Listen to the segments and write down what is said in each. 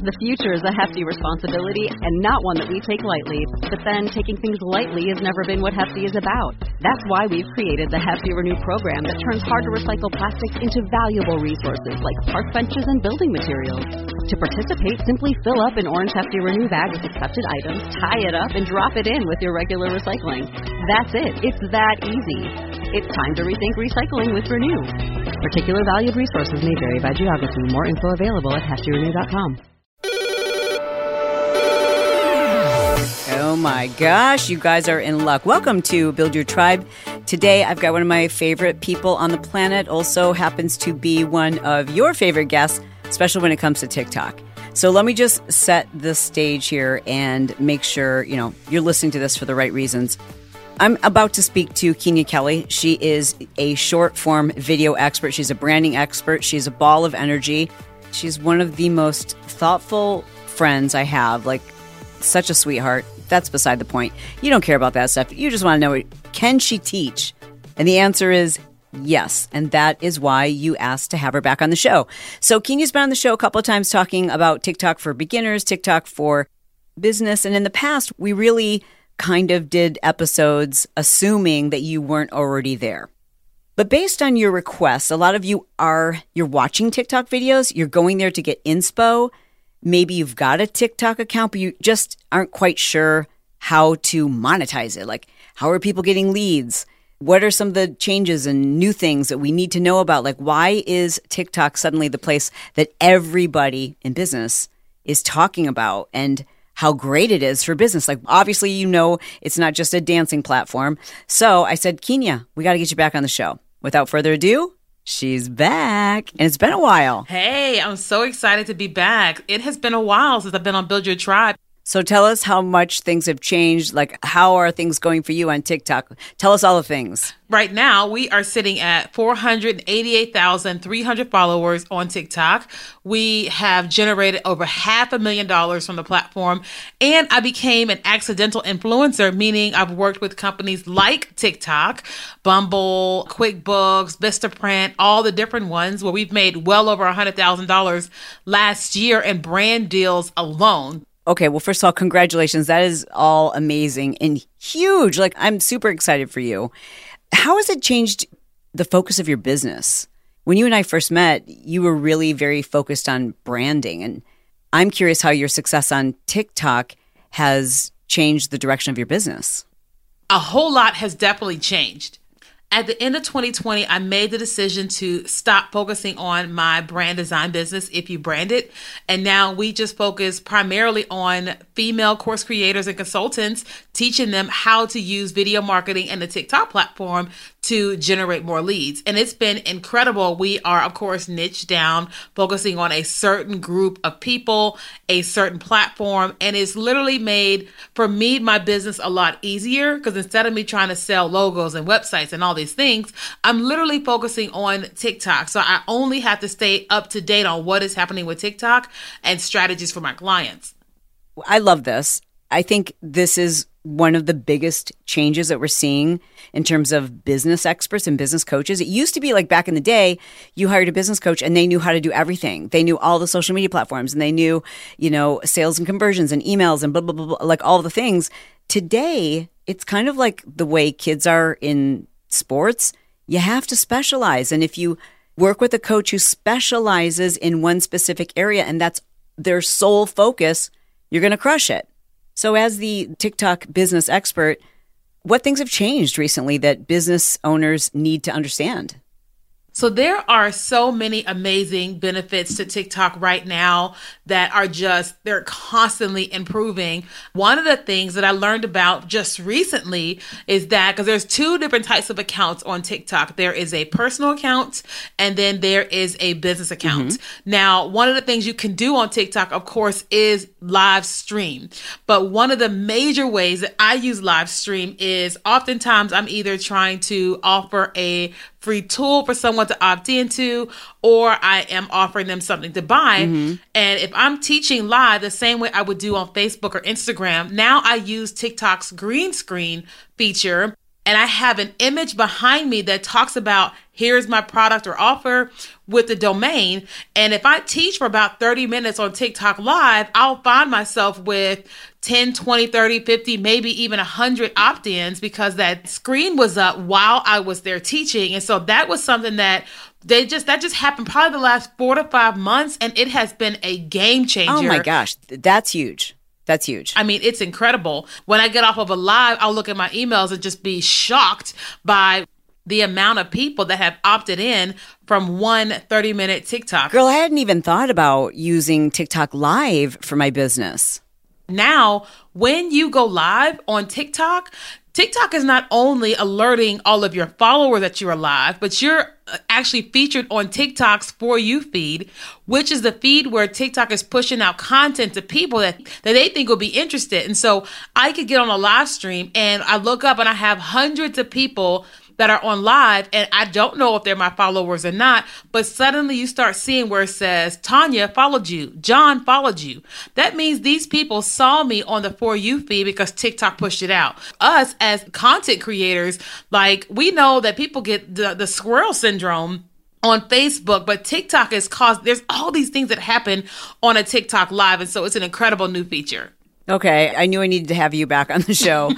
The future is a hefty responsibility and not one that we take lightly. But then taking things lightly has never been what Hefty is about. That's why we've created the Hefty Renew program that turns hard-to-recycle plastics into valuable resources like park benches and building materials. To participate, simply fill up an orange Hefty Renew bag with accepted items, tie it up, and drop it in with your regular recycling. That's it. It's that easy. It's time to rethink recycling with Renew. Particular valued resources may vary by geography. More info available at heftyrenew.com. Oh my gosh, you guys are in luck. Welcome to Build Your Tribe. Today, I've got one of my favorite people on the planet, also happens to be one of your favorite guests, especially when it comes to TikTok. So let me just set the stage here and make sure, you're listening to this for the right reasons. I'm about to speak to Kenya Kelly. She is a short-form video expert. She's a branding expert. She's a ball of energy. She's one of the most thoughtful friends I have, like such a sweetheart. That's beside the point. You don't care about that stuff. You just want to know, can she teach? And the answer is yes. And that is why you asked to have her back on the show. So Kenya's been on the show a couple of times talking about TikTok for beginners, TikTok for business. And in the past, we really kind of did episodes assuming that you weren't already there. But based on your requests, a lot of you you're watching TikTok videos, you're going there to get inspo. Maybe you've got a TikTok account, but you just aren't quite sure how to monetize it. Like, how are people getting leads? What are some of the changes and new things that we need to know about? Like, why is TikTok suddenly the place that everybody in business is talking about and how great it is for business? Like, obviously, it's not just a dancing platform. So I said, Kenya, we got to get you back on the show. Without further ado, she's back, and it's been a while. Hey, I'm so excited to be back. It has been a while since I've been on Build Your Tribe. So tell us how much things have changed. Like, how are things going for you on TikTok? Tell us all the things. Right now, we are sitting at 488,300 followers on TikTok. We have generated over $500,000 from the platform. And I became an accidental influencer, meaning I've worked with companies like TikTok, Bumble, QuickBooks, Vistaprint, all the different ones where we've made well over $100,000 last year in brand deals alone. Okay, well, first of all, congratulations. That is all amazing and huge. Like, I'm super excited for you. How has it changed the focus of your business? When you and I first met, you were really very focused on branding. And I'm curious how your success on TikTok has changed the direction of your business. A whole lot has definitely changed. At the end of 2020, I made the decision to stop focusing on my brand design business, If You Brand It. And now we just focus primarily on female course creators and consultants, teaching them how to use video marketing and the TikTok platform to generate more leads. And it's been incredible. We are, of course, niched down, focusing on a certain group of people, a certain platform. And it's literally made, for me, my business a lot easier, because instead of me trying to sell logos and websites and all these things, I'm literally focusing on TikTok. So I only have to stay up to date on what is happening with TikTok and strategies for my clients. I love this. I think this is one of the biggest changes that we're seeing in terms of business experts and business coaches. It used to be like back in the day, you hired a business coach and they knew how to do everything. They knew all the social media platforms and they knew, sales and conversions and emails and blah, blah, blah, blah, like all the things. Today, it's kind of like the way kids are in sports. You have to specialize. And if you work with a coach who specializes in one specific area and that's their sole focus, you're going to crush it. So as the TikTok business expert, what things have changed recently that business owners need to understand? So there are so many amazing benefits to TikTok right now that are they're constantly improving. One of the things that I learned about just recently is that, because there's two different types of accounts on TikTok. There is a personal account and then there is a business account. Mm-hmm. Now, one of the things you can do on TikTok, of course, is live stream. But one of the major ways that I use live stream is oftentimes I'm either trying to offer a free tool for someone to opt into, or I am offering them something to buy. Mm-hmm. And if I'm teaching live the same way I would do on Facebook or Instagram, now I use TikTok's green screen feature, and I have an image behind me that talks about here's my product or offer with the domain. And if I teach for about 30 minutes on TikTok Live, I'll find myself with 10, 20, 30, 50, maybe even 100 opt-ins because that screen was up while I was there teaching. And so that was something that just happened probably the last 4 to 5 months, and it has been a game changer. Oh my gosh, that's huge. That's huge. I mean, it's incredible. When I get off of a live, I'll look at my emails and just be shocked by the amount of people that have opted in from one 30-minute TikTok. Girl, I hadn't even thought about using TikTok Live for my business. Now, when you go live on TikTok, TikTok is not only alerting all of your followers that you're live, but you're actually featured on TikTok's For You feed, which is the feed where TikTok is pushing out content to people that they think will be interested. And so I could get on a live stream and I look up and I have hundreds of people that are on live, and I don't know if they're my followers or not, but suddenly you start seeing where it says, Tanya followed you, John followed you. That means these people saw me on the For You feed because TikTok pushed it out. Us as content creators, like, we know that people get the squirrel syndrome on Facebook, but TikTok has caused, there's all these things that happen on a TikTok Live, and so it's an incredible new feature. Okay, I knew I needed to have you back on the show.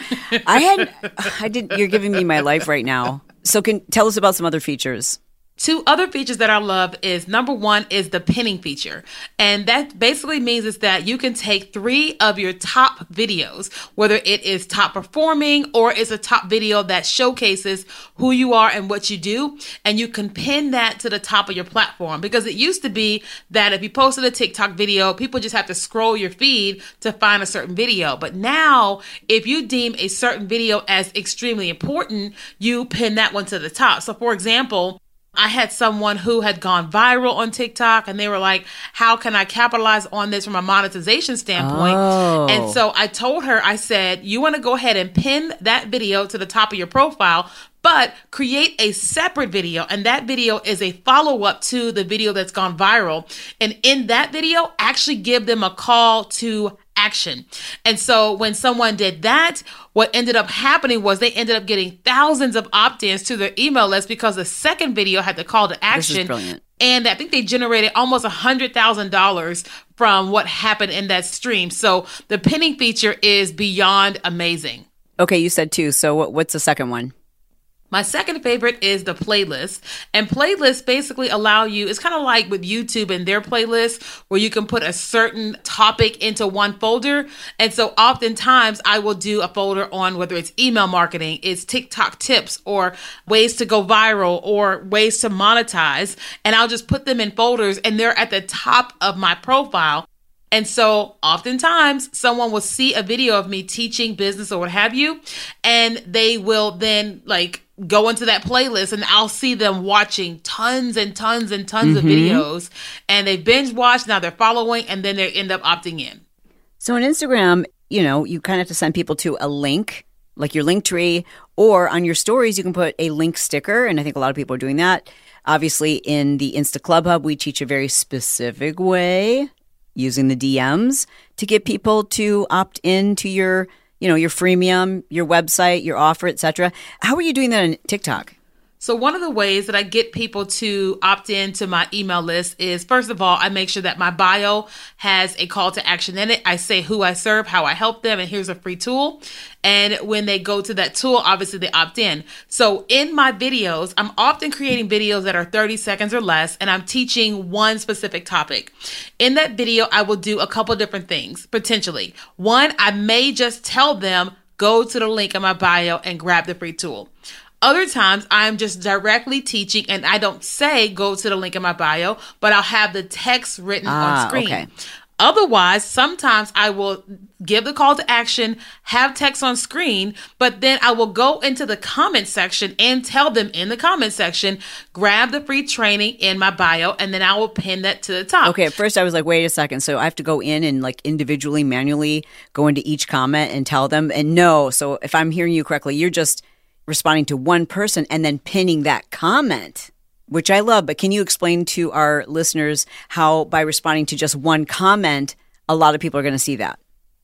You're giving me my life right now. So tell us about some other features. 2 other features that I love is, number 1 is the pinning feature. And that basically means is that you can take 3 of your top videos, whether it is top performing or is a top video that showcases who you are and what you do, and you can pin that to the top of your platform. Because it used to be that if you posted a TikTok video, people just have to scroll your feed to find a certain video. But now, if you deem a certain video as extremely important, you pin that one to the top. So for example, I had someone who had gone viral on TikTok and they were like, how can I capitalize on this from a monetization standpoint? Oh. And so I told her, I said, you want to go ahead and pin that video to the top of your profile, but create a separate video. And that video is a follow-up to the video that's gone viral. And in that video, actually give them a call to action. And so when someone did that, what ended up happening was they ended up getting thousands of opt-ins to their email list because the second video had the call to action. This is brilliant. And I think they generated almost $100,000 from what happened in that stream. So the pinning feature is beyond amazing. Okay, you said 2. So what's the second one? My second favorite is the playlist. And playlists basically allow you, it's kind of like with YouTube and their playlists where you can put a certain topic into one folder. And so oftentimes I will do a folder on whether it's email marketing, it's TikTok tips, or ways to go viral, or ways to monetize. And I'll just put them in folders and they're at the top of my profile. And so oftentimes someone will see a video of me teaching business or what have you, and they will then go into that playlist and I'll see them watching tons and tons and tons of videos, and they binge watch. Now they're following, and then they end up opting in. So on Instagram, you kind of have to send people to a link, like your link tree, or on your stories, you can put a link sticker. And I think a lot of people are doing that. Obviously in the Insta Club Hub, we teach a very specific way using the DMs to get people to opt into your freemium, your website, your offer, etc. How are you doing that on TikTok? So one of the ways that I get people to opt into my email list is, first of all, I make sure that my bio has a call to action in it. I say who I serve, how I help them, and here's a free tool. And when they go to that tool, obviously they opt in. So in my videos, I'm often creating videos that are 30 seconds or less, and I'm teaching one specific topic. In that video, I will do a couple different things, potentially. One, I may just tell them, go to the link in my bio and grab the free tool. Other times, I'm just directly teaching, and I don't say go to the link in my bio, but I'll have the text written on screen. Okay. Otherwise, sometimes I will give the call to action, have text on screen, but then I will go into the comment section and tell them in the comment section, grab the free training in my bio, and then I will pin that to the top. Okay, at first I was like, wait a second. So I have to go in and individually, manually go into each comment and tell them. And no, so if I'm hearing you correctly, you're just responding to one person and then pinning that comment, which I love. But can you explain to our listeners how by responding to just one comment, a lot of people are going to see that?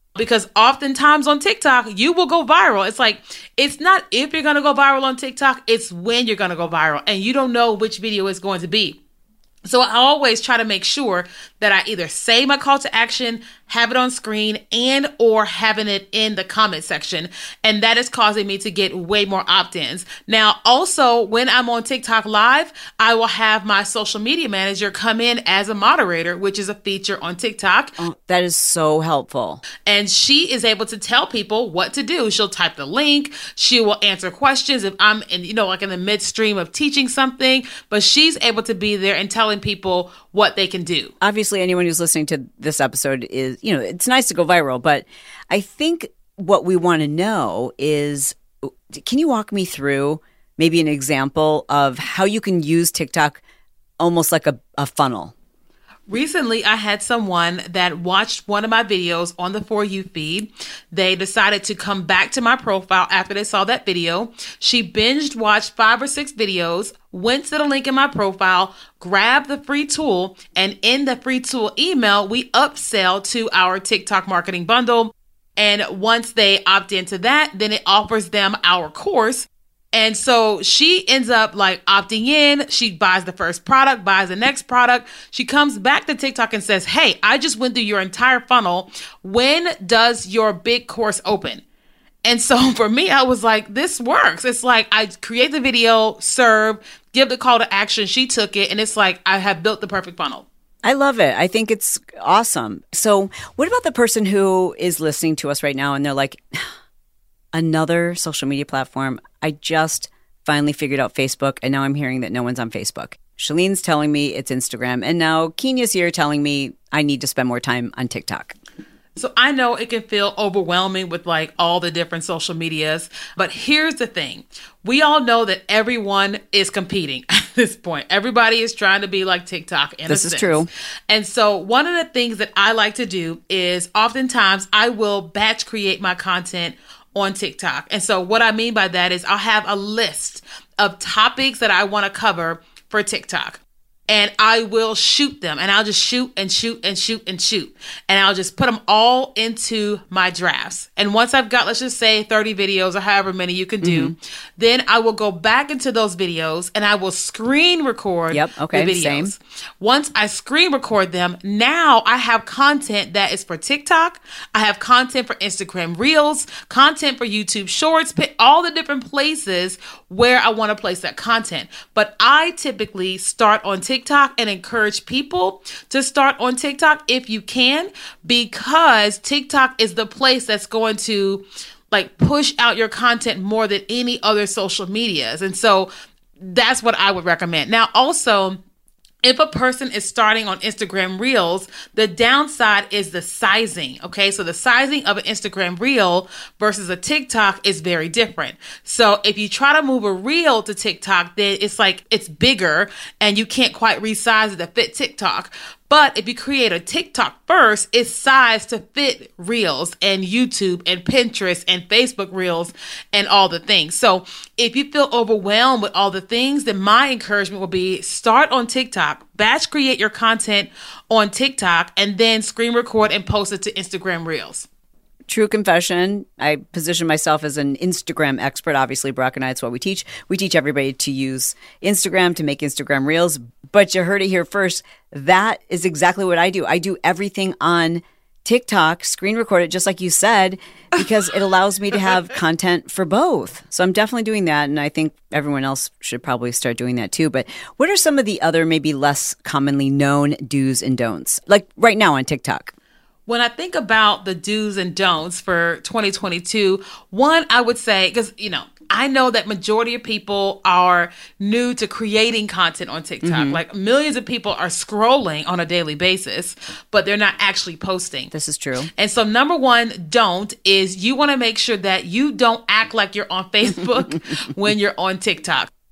Because oftentimes on TikTok, you will go viral. It's like, it's not if you're going to go viral on TikTok, it's when you're going to go viral. And you don't know which video it's going to be. So I always try to make sure that I either say my call to action, have it on screen, and or having it in the comment section. And that is causing me to get way more opt-ins. Now, also, when I'm on TikTok Live, I will have my social media manager come in as a moderator, which is a feature on TikTok. Oh, that is so helpful. And she is able to tell people what to do. She'll type the link. She will answer questions if I'm in, like in the midstream of teaching something, but she's able to be there and telling people what they can do. Obviously, anyone who's listening to this episode is, it's nice to go viral, but I think what we want to know is, can you walk me through maybe an example of how you can use TikTok almost like a funnel? Recently, I had someone that watched one of my videos on the For You feed. They decided to come back to my profile after they saw that video. She binged watched 5 or 6 videos, went to the link in my profile, grabbed the free tool, and in the free tool email, we upsell to our TikTok marketing bundle. And once they opt into that, then it offers them our course. And so she ends up like opting in. She buys the first product, buys the next product. She comes back to TikTok and says, hey, I just went through your entire funnel. When does your big course open? And so for me, I was like, this works. It's like I create the video, serve, give the call to action. She took it. And it's like I have built the perfect funnel. I love it. I think it's awesome. So what about the person who is listening to us right now and they're like, another social media platform? I just finally figured out Facebook, and now I'm hearing that no one's on Facebook. Shalene's telling me it's Instagram, and now Kenya's here telling me I need to spend more time on TikTok. So I know it can feel overwhelming with like all the different social medias, but here's the thing. We all know that everyone is competing at this point. Everybody is trying to be like TikTok in a sense. This is true. And so one of the things that I like to do is oftentimes I will batch create my content on TikTok. And so what I mean by that is I'll have a list of topics that I want to cover for TikTok. And I will shoot them, and I'll just shoot and shoot and shoot and shoot. And I'll just put them all into my drafts. And once I've got, let's just say 30 videos or however many you can do, then I will go back into those videos and I will screen record the videos. Same. Once I screen record them, now I have content that is for TikTok. I have content for Instagram Reels, content for YouTube Shorts, all the different places where I want to place that content. But I typically start on TikTok and encourage people to start on TikTok if you can, because TikTok is the place that's going to like push out your content more than any other social medias. And so that's what I would recommend. Now, also, if a person is starting on Instagram Reels, the downside is the sizing, okay? So the sizing of an Instagram Reel versus a TikTok is very different. So if you try to move a Reel to TikTok, then it's like it's bigger and you can't quite resize it to fit TikTok. But if you create a TikTok first, it's sized to fit Reels and YouTube and Pinterest and Facebook Reels and all the things. So if you feel overwhelmed with all the things, then my encouragement will be start on TikTok, batch create your content on TikTok, and then screen record and post it to Instagram Reels. True confession, I position myself as an Instagram expert. Obviously, Brock and I, it's what we teach. We teach everybody to use Instagram to make Instagram Reels. But you heard it here first. That is exactly what I do. I do everything on TikTok, screen record it, just like you said, because it allows me to have content for both. So I'm definitely doing that. And I think everyone else should probably start doing that too. But what are some of the other maybe less commonly known do's and don'ts, like right now on TikTok? When I think about the do's and don'ts for 2022, one, I would say, because, I know that majority of people are new to creating content on TikTok. Like millions of people are scrolling on a daily basis, but they're not actually posting. This is true. And so number one don't is you want to make sure that you don't act like you're on Facebook when you're on TikTok.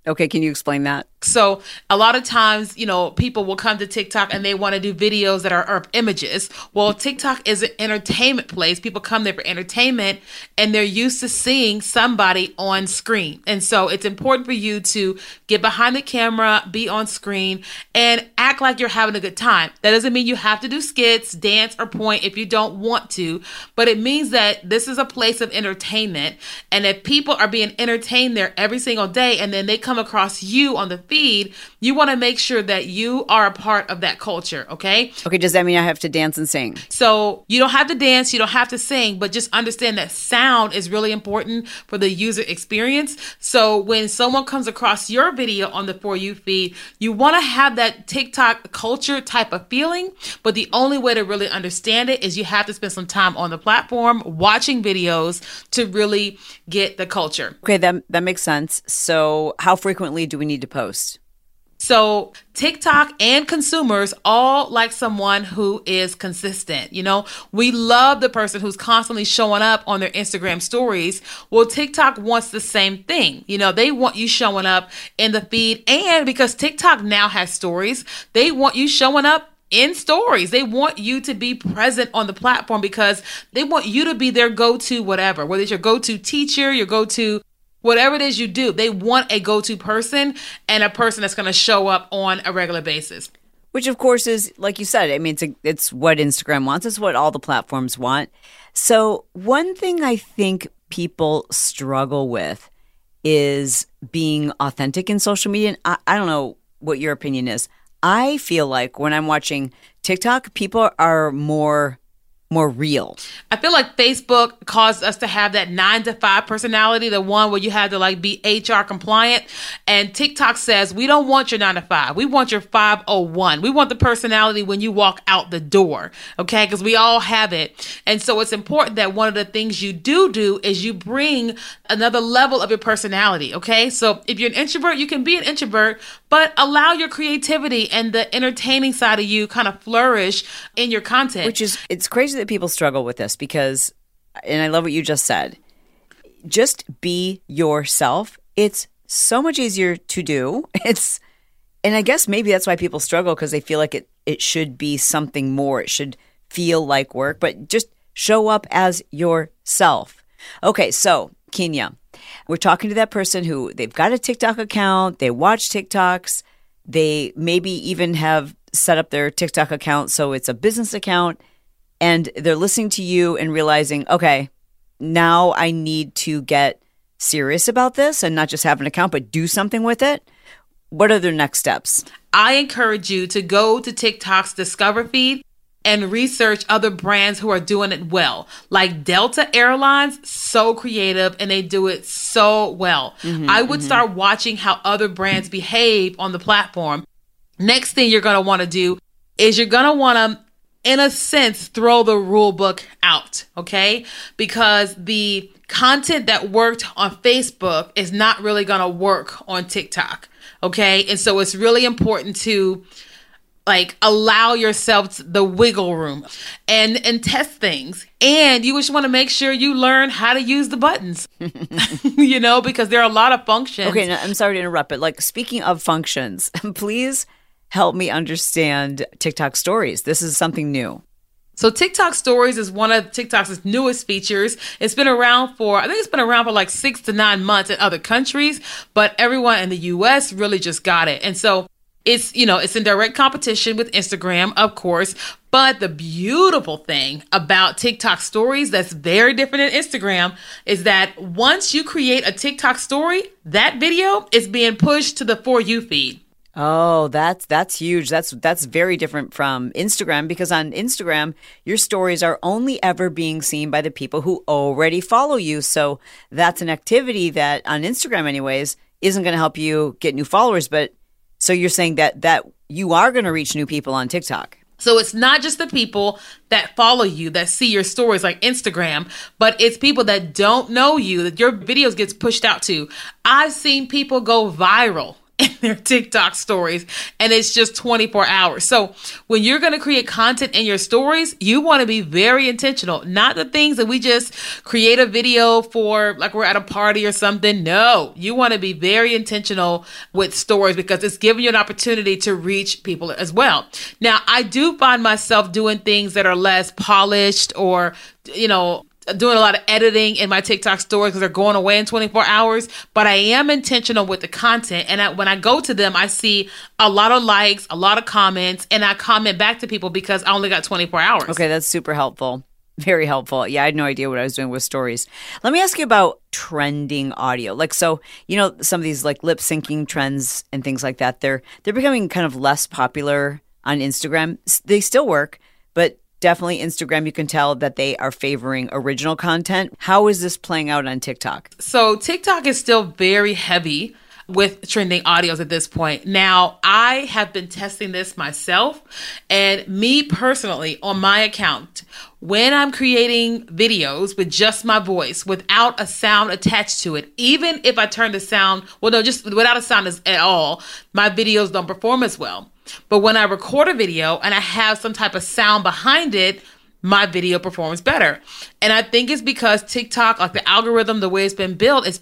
Okay, can you explain that? So a lot of times, people will come to TikTok and they want to do videos that are images. Well, TikTok is an entertainment place. People come there for entertainment and they're used to seeing somebody on screen. And so it's important for you to get behind the camera, be on screen, and act like you're having a good time. That doesn't mean you have to do skits, dance, or point if you don't want to, but it means that this is a place of entertainment. And if people are being entertained there every single day and then they come across you on the feed, you want to make sure that you are a part of that culture, okay? Okay, does that mean I have to dance and sing? So you don't have to dance, you don't have to sing, but just understand that sound is really important for the user experience. So when someone comes across your video on the For You feed, you want to have that TikTok culture type of feeling, but the only way to really understand it is you have to spend some time on the platform watching videos to really get the culture. Okay, that makes sense. So how frequently do we need to post? So TikTok and consumers all like someone who is consistent. We love the person who's constantly showing up on their Instagram stories. Well, TikTok wants the same thing. They want you showing up in the feed. And because TikTok now has stories, they want you showing up in stories. They want you to be present on the platform because they want you to be their go-to whatever, whether it's your go-to teacher, your go-to whatever it is you do. They want a go-to person and a person that's going to show up on a regular basis. Which, of course, is, like you said, I mean, it's what Instagram wants. It's what all the platforms want. So one thing I think people struggle with is being authentic in social media. And I don't know what your opinion is. I feel like when I'm watching TikTok, people are more real. I feel like Facebook caused us to have that 9 to 5 personality, the one where you had to be HR compliant. And TikTok says, we don't want your 9 to 5. We want your 501. We want the personality when you walk out the door. Okay. Because we all have it. And so it's important that one of the things you do is you bring another level of your personality. Okay. So if you're an introvert, you can be an introvert, but allow your creativity and the entertaining side of you kind of flourish in your content. It's crazy that people struggle with this because, and I love what you just said, just be yourself. It's so much easier to do. And I guess maybe that's why people struggle, because they feel like it should be something more. It should feel like work, but just show up as yourself. Okay, so Kenya, we're talking to that person who they've got a TikTok account, they watch TikToks, they maybe even have set up their TikTok account so it's a business account, and they're listening to you and realizing, okay, now I need to get serious about this and not just have an account, but do something with it. What are their next steps? I encourage you to go to TikTok's Discover feed and research other brands who are doing it well. Like Delta Airlines, so creative, and they do it so well. I would start watching how other brands behave on the platform. Next thing you're going to want to do is you're going to want to, in a sense, throw the rule book out, okay? Because the content that worked on Facebook is not really going to work on TikTok, okay? And so it's really important to allow yourself the wiggle room and test things. And you just want to make sure you learn how to use the buttons, because there are a lot of functions. Okay, now, I'm sorry to interrupt, but speaking of functions, please help me understand TikTok stories. This is something new. So TikTok stories is one of TikTok's newest features. It's been around for 6 to 9 months in other countries, but everyone in the US really just got it. And so it's in direct competition with Instagram, of course. But the beautiful thing about TikTok stories that's very different than Instagram is that once you create a TikTok story, that video is being pushed to the For You feed. Oh, that's huge. That's very different from Instagram, because on Instagram, your stories are only ever being seen by the people who already follow you. So that's an activity that on Instagram anyways isn't going to help you get new followers. But so you're saying that you are going to reach new people on TikTok. So it's not just the people that follow you, that see your stories like Instagram, but it's people that don't know you, that your videos gets pushed out to. I've seen people go viral in their TikTok stories, and it's just 24 hours. So when you're going to create content in your stories, you want to be very intentional, not the things that we just create a video for, like we're at a party or something. No, you want to be very intentional with stories because it's giving you an opportunity to reach people as well. Now, I do find myself doing things that are less polished or, doing a lot of editing in my TikTok stories because they're going away in 24 hours, but I am intentional with the content. And when I go to them, I see a lot of likes, a lot of comments, and I comment back to people because I only got 24 hours. Okay, that's super helpful. Very helpful. Yeah, I had no idea what I was doing with stories. Let me ask you about trending audio. Some of these like lip syncing trends and things like that, they're becoming kind of less popular on Instagram. They still work, but definitely Instagram, you can tell that they are favoring original content. How is this playing out on TikTok? So TikTok is still very heavy with trending audios at this point. Now, I have been testing this myself, and me personally on my account, when I'm creating videos with just my voice without a sound attached to it, even if I turn the sound, just without a sound at all, my videos don't perform as well. But when I record a video and I have some type of sound behind it, my video performs better. And I think it's because TikTok, like the algorithm, the way it's been built, it's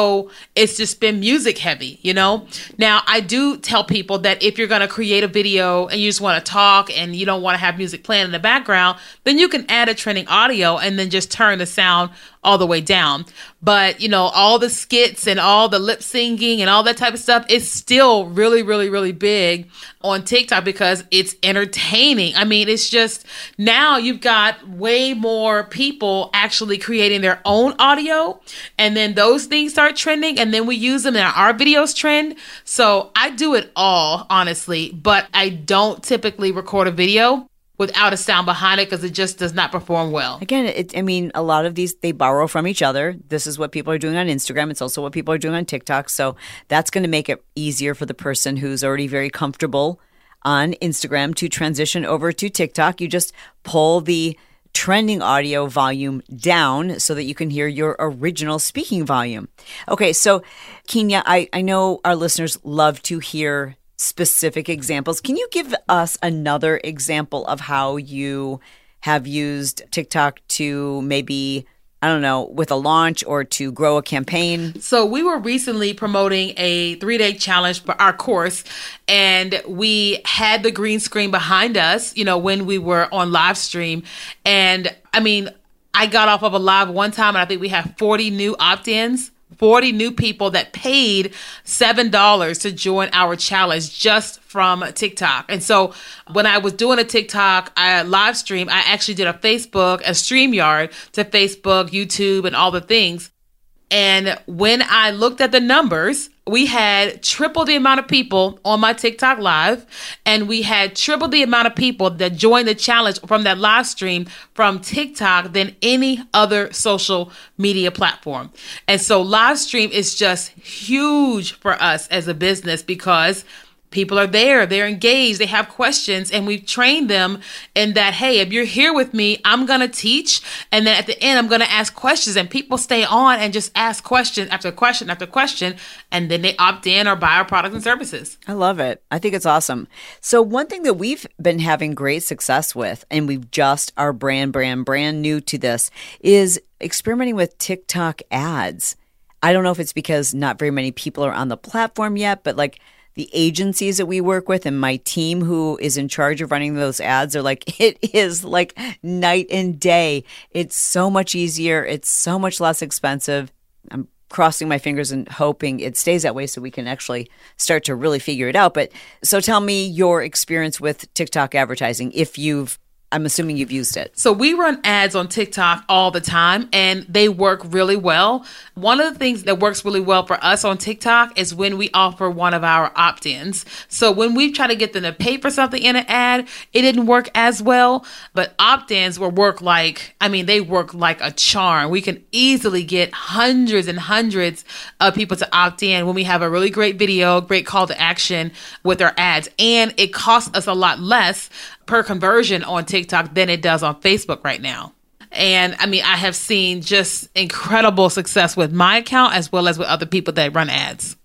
just been music heavy, Now, I do tell people that if you're going to create a video and you just want to talk and you don't want to have music playing in the background, then you can add a trending audio and then just turn the sound all the way down. But, all the skits and all the lip syncing and all that type of stuff is still really, really, really big on TikTok because it's entertaining. I mean, it's just now you've got way more people actually creating their own audio, and then those things start trending, and then we use them and our videos trend. So I do it all, honestly, but I don't typically record a video without a sound behind it because it just does not perform well. Again, a lot of these, they borrow from each other. This is what people are doing on Instagram. It's also what people are doing on TikTok. So that's going to make it easier for the person who's already very comfortable on Instagram to transition over to TikTok. You just pull the trending audio volume down so that you can hear your original speaking volume. Okay, so Kenya, I know our listeners love to hear specific examples. Can you give us another example of how you have used TikTok to maybe, with a launch or to grow a campaign? So we were recently promoting a 3-day challenge for our course, and we had the green screen behind us, when we were on live stream. And I got off of a live one time and I think we had 40 new opt-ins. 40 new people that paid $7 to join our challenge just from TikTok. And so when I was doing a TikTok live stream, I actually did a StreamYard to Facebook, YouTube, and all the things. And when I looked at the numbers, we had triple the amount of people on my TikTok live, and we had triple the amount of people that joined the challenge from that live stream from TikTok than any other social media platform. And so live stream is just huge for us as a business because people are there, they're engaged, they have questions, and we've trained them in that, hey, if you're here with me, I'm going to teach, and then at the end, I'm going to ask questions, and people stay on and just ask question after question after question, and then they opt in or buy our products and services. I love it. I think it's awesome. So one thing that we've been having great success with, and we've just are brand new to this, is experimenting with TikTok ads. I don't know if it's because not very many people are on the platform yet, but the agencies that we work with and my team who is in charge of running those ads are it is like night and day. It's so much easier. It's so much less expensive. I'm crossing my fingers and hoping it stays that way so we can actually start to really figure it out. But so tell me your experience with TikTok advertising I'm assuming you've used it. So we run ads on TikTok all the time, and they work really well. One of the things that works really well for us on TikTok is when we offer one of our opt-ins. So when we try to get them to pay for something in an ad, it didn't work as well. But opt-ins will work they work like a charm. We can easily get hundreds and hundreds of people to opt in when we have a really great video, great call to action with our ads. And it costs us a lot less per conversion on TikTok than it does on Facebook right now. And I have seen just incredible success with my account as well as with other people that run ads.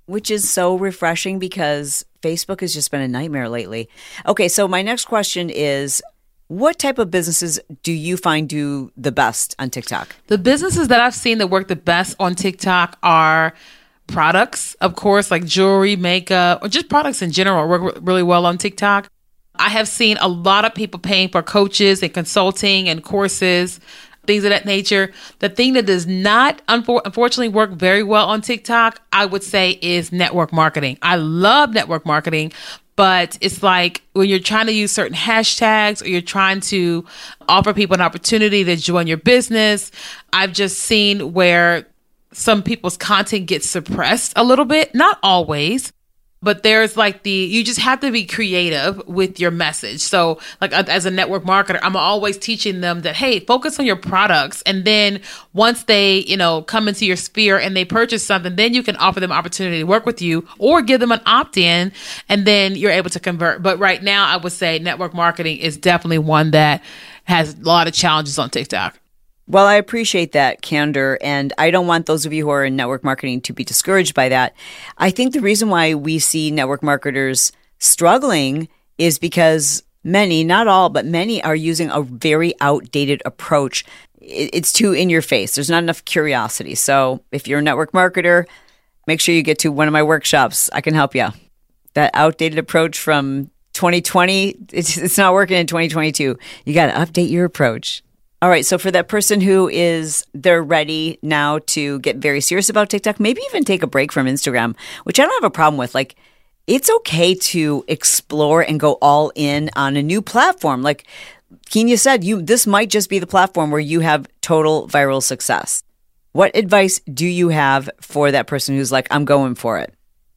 which is so refreshing because Facebook has just been a nightmare lately. Okay, so my next question is, what type of businesses do you find do the best on TikTok? The businesses that I've seen that work the best on TikTok are products, of course, like jewelry, makeup, or just products in general work really well on TikTok. I have seen a lot of people paying for coaches and consulting and courses, things of that nature. The thing that does not, unfortunately, work very well on TikTok, I would say, is network marketing. I love network marketing, but it's like when you're trying to use certain hashtags or you're trying to offer people an opportunity to join your business, I've just seen where some people's content gets suppressed a little bit, not always. But there's like you just have to be creative with your message. So like as a network marketer, I'm always teaching them that, hey, focus on your products. And then once they, come into your sphere and they purchase something, then you can offer them opportunity to work with you or give them an opt-in, and then you're able to convert. But right now, I would say network marketing is definitely one that has a lot of challenges on TikTok. Well, I appreciate that candor, and I don't want those of you who are in network marketing to be discouraged by that. I think the reason why we see network marketers struggling is because many, not all, but many are using a very outdated approach. It's too in your face. There's not enough curiosity. So if you're a network marketer, make sure you get to one of my workshops. I can help you. That outdated approach from 2020, it's not working in 2022. You got to update your approach. All right. So for that person who they're ready now to get very serious about TikTok, maybe even take a break from Instagram, which I don't have a problem with. Like, it's okay to explore and go all in on a new platform. Like Kenya said, this might just be the platform where you have total viral success. What advice do you have for that person who's like, I'm going for it?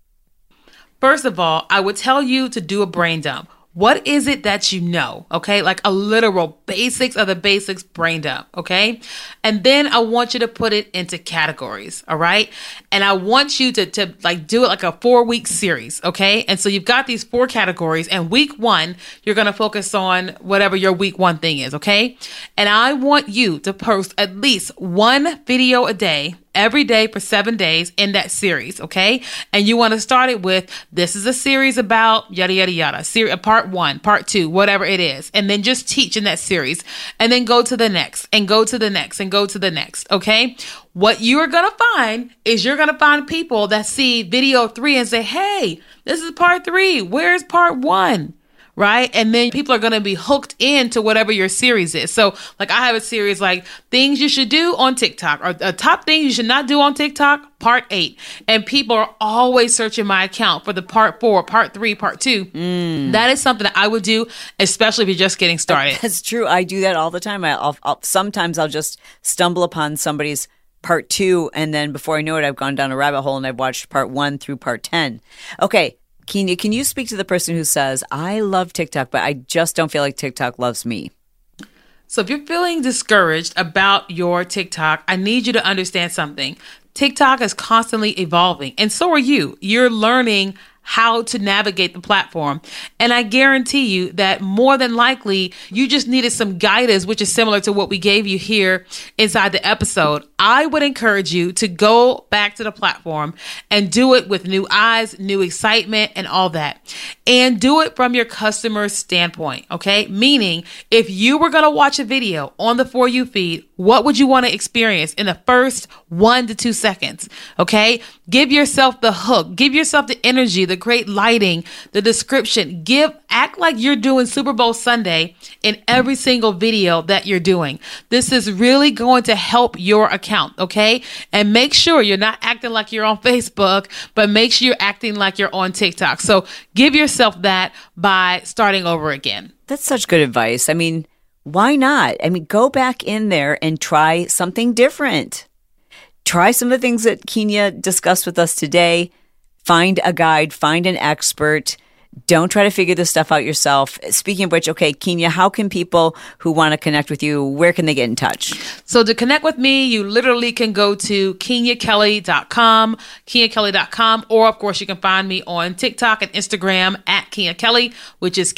First of all, I would tell you to do a brain dump. What is it that you know? Okay. Like a literal basics of the basics brain dump. Okay. And then I want you to put it into categories. All right. And I want you to like do it like a 4-week series. Okay. And so you've got these 4 categories, and week 1, you're going to focus on whatever your week 1 thing is. Okay. And I want you to post at least 1 video a day, every day for 7 days in that series, okay? And you want to start it with, this is a series about yada, yada, yada, part 1, part 2, whatever it is. And then just teach in that series, and then go to the next, and go to the next, and go to the next, okay? What you are going to find is you're going to find people that see video 3 and say, hey, this is part 3. Where's part 1? Right? And then people are going to be hooked into whatever your series is. So like I have a series like things you should do on TikTok, or top things you should not do on TikTok, part 8. And people are always searching my account for the part 4, part 3, part 2. That is something that I would do, especially if you're just getting started. That's true. I do that all the time. Sometimes I'll just stumble upon somebody's part 2, and then before I know it, I've gone down a rabbit hole and I've watched part 1 through part 10. Okay. Kenya, can you speak to the person who says, I love TikTok, but I just don't feel like TikTok loves me? So if you're feeling discouraged about your TikTok, I need you to understand something. TikTok is constantly evolving, and so are you. You're learning how to navigate the platform. And I guarantee you that more than likely, you just needed some guidance, which is similar to what we gave you here inside the episode. I would encourage you to go back to the platform and do it with new eyes, new excitement, and all that. And do it from your customer's standpoint, okay? Meaning, if you were going to watch a video on the For You feed, what would you want to experience in the first 1 to 2 seconds, okay? Give yourself the hook. Give yourself the energy, the great lighting, the description. Act like you're doing Super Bowl Sunday in every single video that you're doing. This is really going to help your account, okay? And make sure you're not acting like you're on Facebook, but make sure you're acting like you're on TikTok. So give yourself that by starting over again. That's such good advice. I mean, why not? I mean, go back in there and try something different. Try some of the things that Kenya discussed with us today. Find a guide, find an expert. Don't try to figure this stuff out yourself. Speaking of which, okay, Kenya, how can people who want to connect with you, where can they get in touch? So to connect with me, you literally can go to KenyaKelly.com, KenyaKelly.com, or of course you can find me on TikTok and Instagram at Kenya Kelly, which is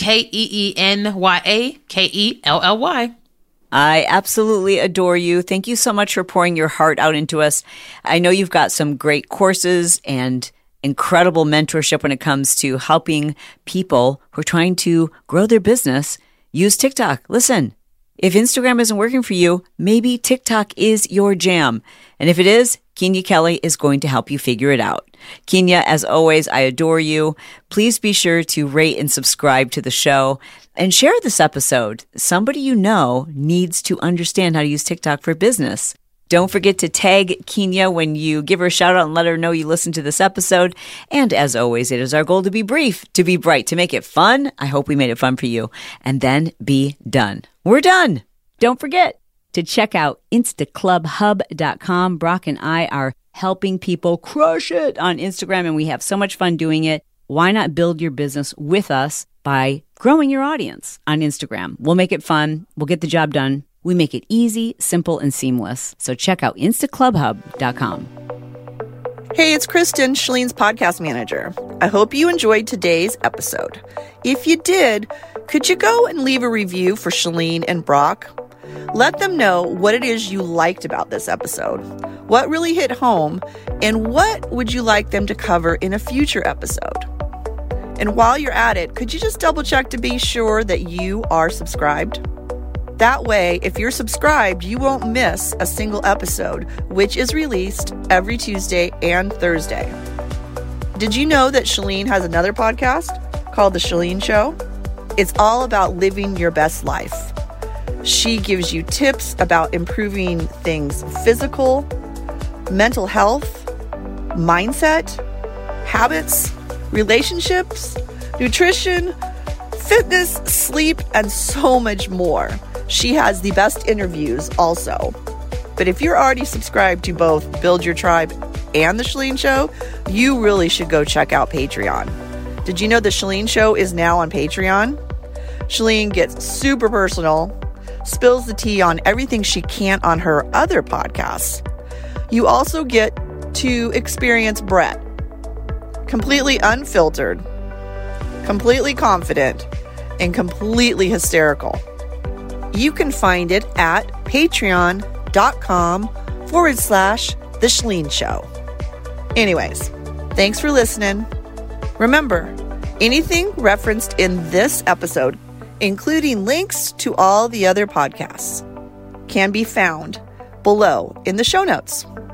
KeenyaKelly. I absolutely adore you. Thank you so much for pouring your heart out into us. I know you've got some great courses and incredible mentorship when it comes to helping people who are trying to grow their business use TikTok. Listen, if Instagram isn't working for you, maybe TikTok is your jam. And if it is, Kenya Kelly is going to help you figure it out. Kenya, as always, I adore you. Please be sure to rate and subscribe to the show and share this episode. Somebody you know needs to understand how to use TikTok for business. Don't forget to tag Kenya when you give her a shout out and let her know you listened to this episode. And as always, it is our goal to be brief, to be bright, to make it fun. I hope we made it fun for you. And then be done. We're done. Don't forget to check out instaclubhub.com. Brock and I are helping people crush it on Instagram, and we have so much fun doing it. Why not build your business with us by growing your audience on Instagram? We'll make it fun. We'll get the job done. We make it easy, simple, and seamless. So check out instaclubhub.com. Hey, it's Kristen, Shalene's podcast manager. I hope you enjoyed today's episode. If you did, could you go and leave a review for Shalene and Brock? Let them know what it is you liked about this episode, what really hit home, and what would you like them to cover in a future episode. And while you're at it, could you just double check to be sure that you are subscribed? That way, if you're subscribed, you won't miss a single episode, which is released every Tuesday and Thursday. Did you know that Shalene has another podcast called The Shalene Show? It's all about living your best life. She gives you tips about improving things physical, mental health, mindset, habits, relationships, nutrition, fitness, sleep, and so much more. She has the best interviews also. But if you're already subscribed to both Build Your Tribe and The Shalene Show, you really should go check out Patreon. Did you know The Shalene Show is now on Patreon? Shalene gets super personal, spills the tea on everything she can't on her other podcasts. You also get to experience Brett, completely unfiltered, completely confident, and completely hysterical. You can find it at patreon.com/The Shalene Show. Anyways, thanks for listening. Remember, anything referenced in this episode, including links to all the other podcasts, can be found below in the show notes.